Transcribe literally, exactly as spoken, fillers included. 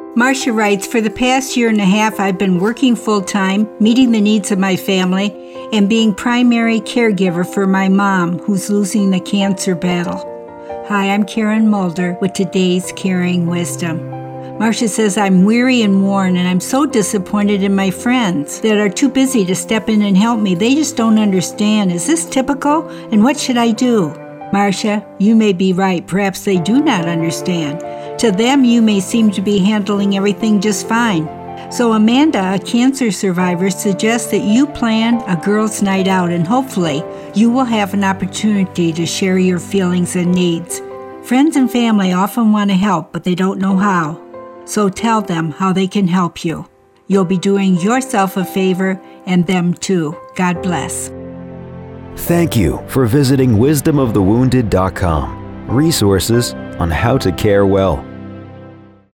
Marcia writes, for the past year and a half, I've been working full-time, meeting the needs of my family, and being primary caregiver for my mom, who's losing the cancer battle. Hi, I'm Karen Mulder with today's Caring Wisdom. Marcia says, I'm weary and worn, and I'm so disappointed in my friends that are too busy to step in and help me. They just don't understand. Is this typical? And what should I do? Marcia, you may be right. Perhaps they do not understand. To them, you may seem to be handling everything just fine. So Amanda, a cancer survivor, suggests that you plan a girls' night out, and hopefully you will have an opportunity to share your feelings and needs. Friends and family often want to help, but they don't know how. So tell them how they can help you. You'll be doing yourself a favor and them too. God bless. Thank you for visiting wisdom of the wounded dot com. Resources on how to care well.